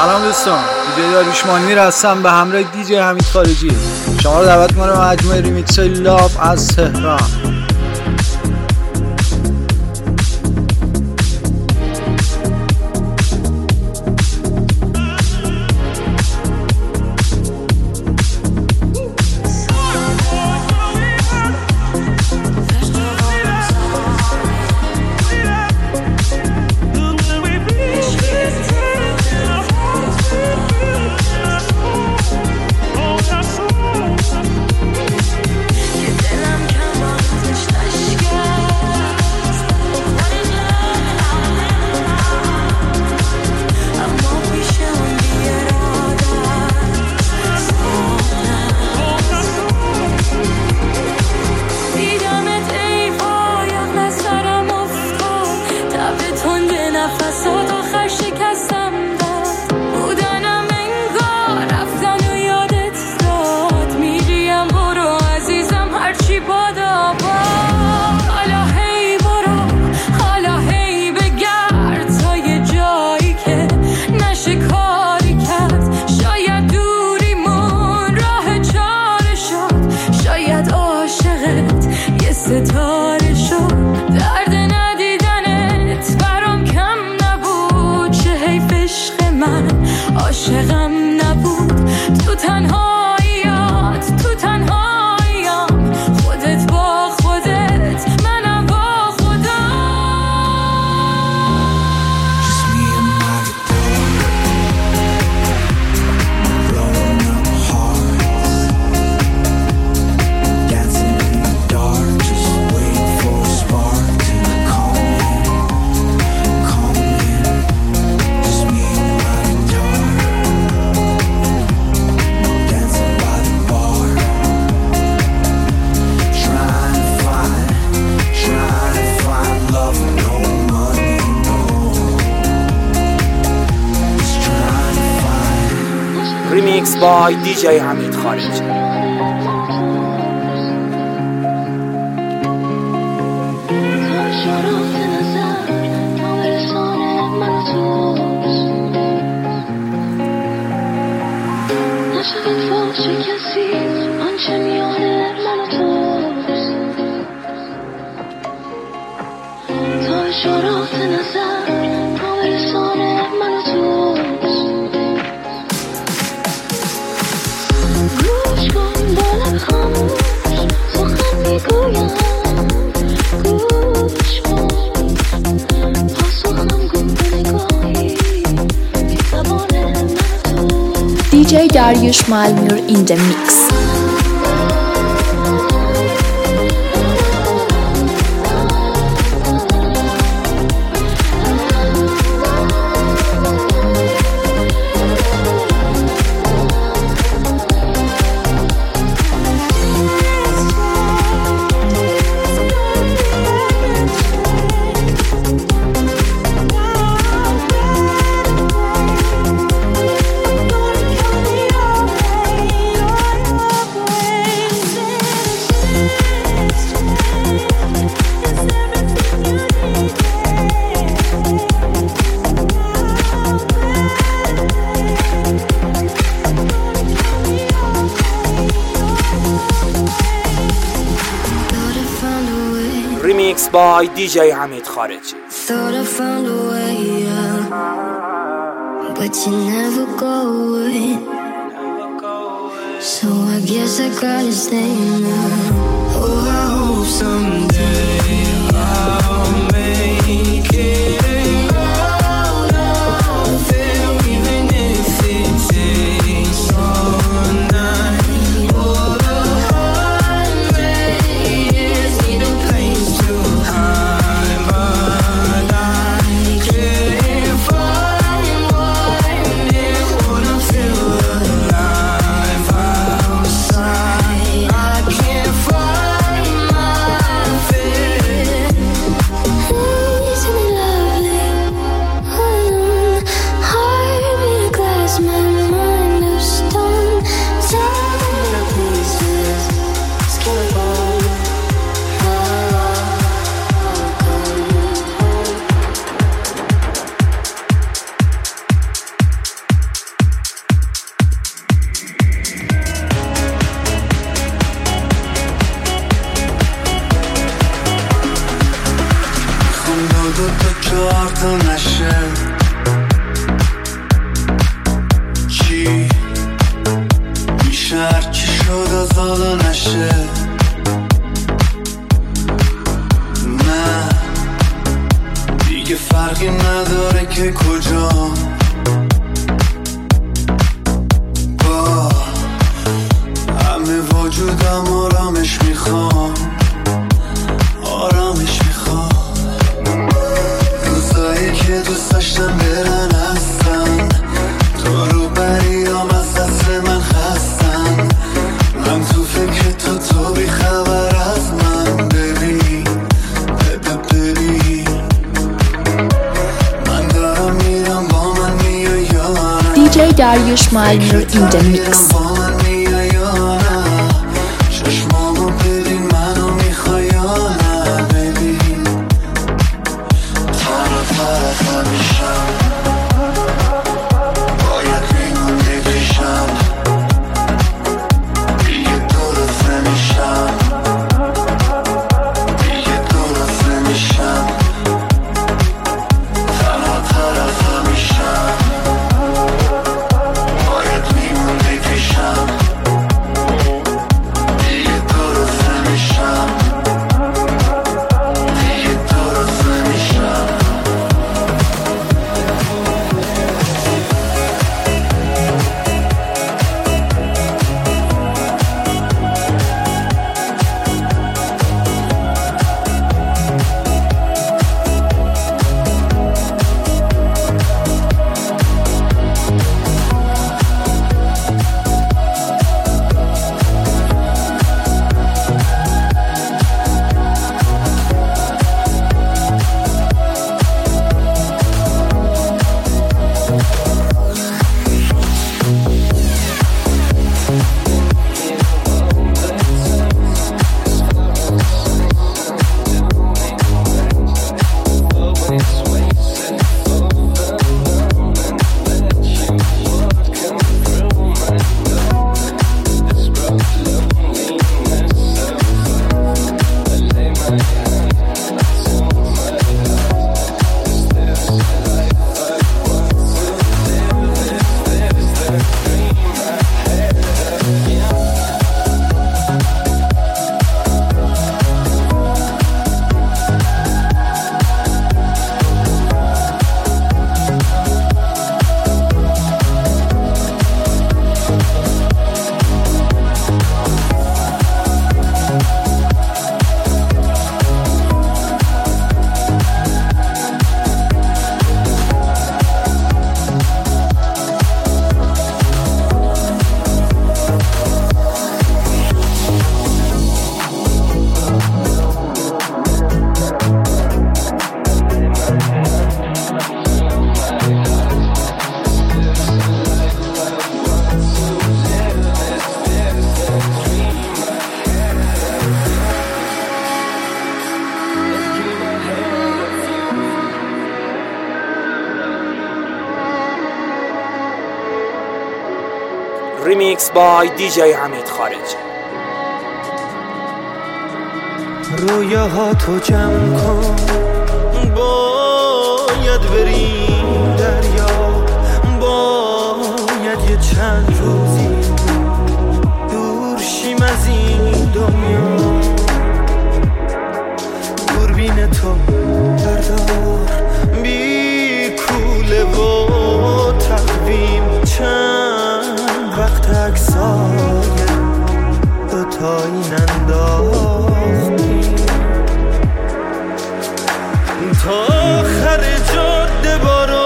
سلام دوستان، دیجی داریوش مانیر هستم به همراه دیجی حمید خارجی. شما رو دعوت می‌کنم به مجموعه ریمیکس های لاف از تهران. Remix by DJ حمید خارجی. DJ Dariush Malmur in the mix. Remix by DJ حمید خارجی. Thought I found a way out, but you never go away. So I guess I gotta stay now. Oh, I hope someday I'll make it out of it, even if it takes all night. Oh, the hundred years need a place to hide, but I can't find one that wanna feel alive outside. I can't find my نشه چی میشه هرچی شد از حالا نشه نه دیگه فرقی نداره که کجام با همه وجودم آرامش میخوام آرامش میخوام روزایی که دوست داشتم برن هستن تو رو بریام از دست من خستن من تو فکر تو بی خبر از من ببین من دارم میرم با من میای یا نه DJ Dariush Malmur in the mix. Remix by DJ حمید خارجی. رویاهاتو جمع کن باید بریم دریا باید یه چند روزی دور شیم از این دنیا دوربین تو بردار بی کوله و تقویم چند وقت عکسای دوتایی ننداختیم تا آخر جاده بارو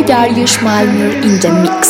Darius Malmur in the mix.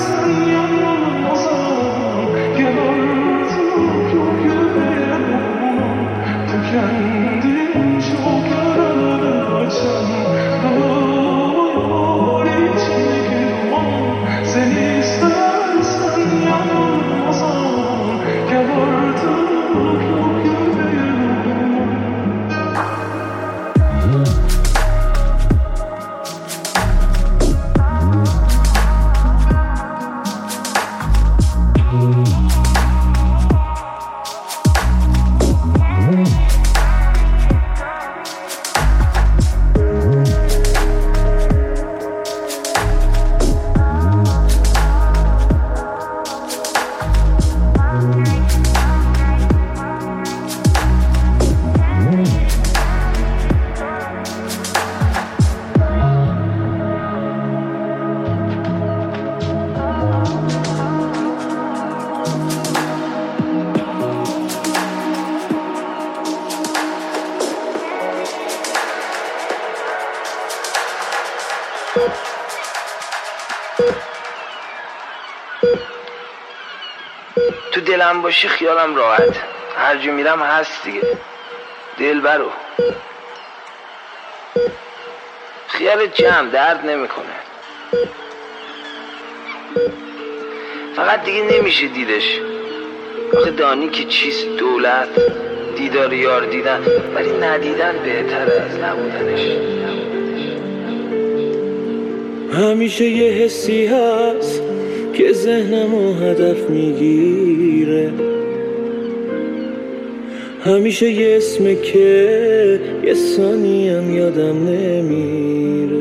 تو دلم باشی خیالم راحت، هر جا میرم هست دیگه. دل برو خیالت جمع درد نمیکنه، فقط دیگه نمیشه دیدش. آخه دانی که چیست دولت، دیدار یار دیدن، ولی ندیدن بهتر از نبودنش. همیشه یه حسی هست که ذهنمو هدف میگیره، همیشه یه اسمه که یه ثانیم یادم نمیره.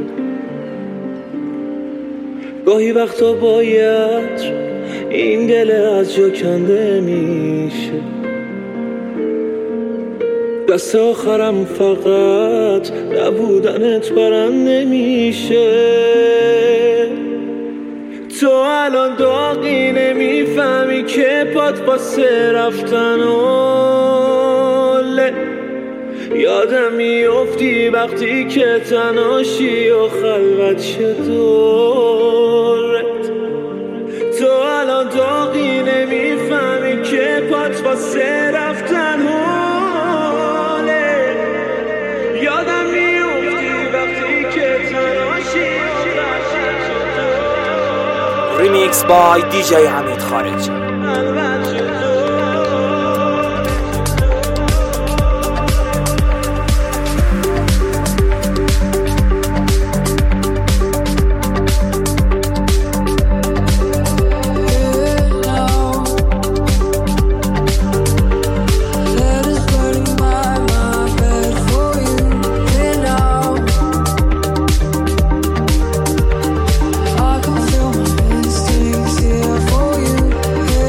گاهی وقتا باید این دل از جا کنده میشه، دست آخرم فقط نبودنت برم نمیشه. تو الان داغی نمیفهمی که پات واسه رفتن اوله، یادم میافتی وقتی که تنهاشی و خلوت شد دورت. تو الان داغی نمیفهمی که پات واسه رفتن اوله، یادم میافتی وقتی که تنهاشی و خلوت شد دورت. ریمیکس بای دیجی حمید خارجی. I can feel my instincts here for you.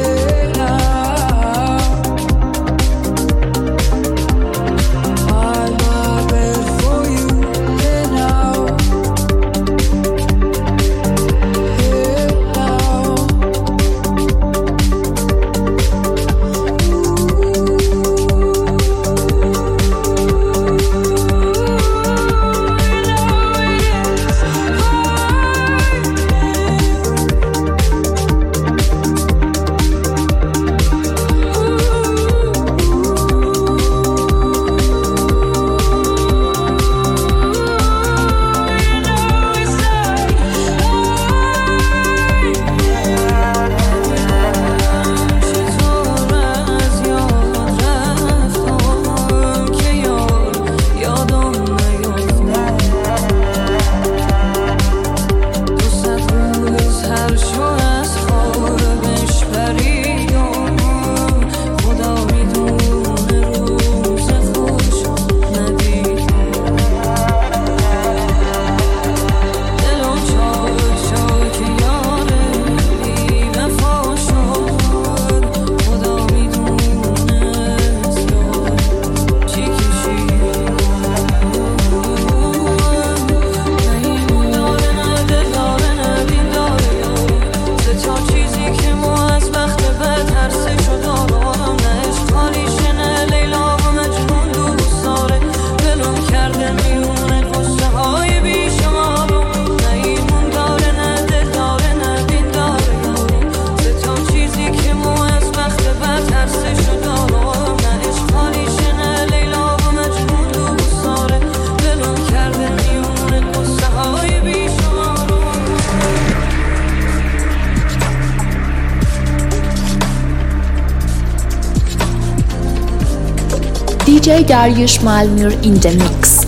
DJ Dariush Malmur in the mix.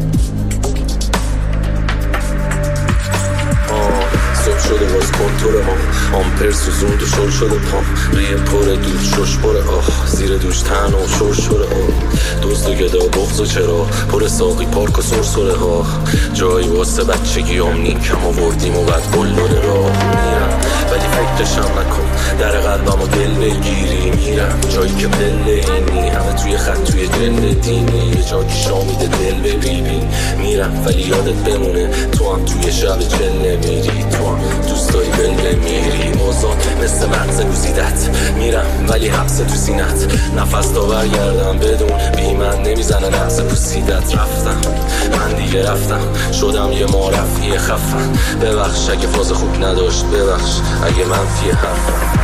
شده باز کنتور ما آمپر سوزوند و شل شده پام ریه پره دود شش پره زیر دوش تن و شش شده دوست و گدا بغض و چرا پر ساقی پارک و سرسره ها جایی واسه بچگی هم نیکم آوردیم و بعد بلوره را میرم ولی فکرشم نکن در قلبم و دل بگیری میرم جایی که پله اینی همه توی خط توی جل دینی یه جا که شامیده دل ببینی میرم ولی یادت بمونه تو هم توی شب جله میری تو هم دوستایی بله میری موزان مثل مغز گوزیدت میرم ولی حبس تو سینت نفس تا برگردم بدون بی من نمیزنه نفس پوسیدت رفتم من دیگه رفتم شدم یه معرفی خفن ببخش اگه فاز خوب نداشت ببخش اگه منفی حرفم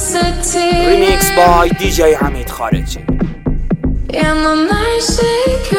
Remix by DJ Hamid Khariji. Yanına her şey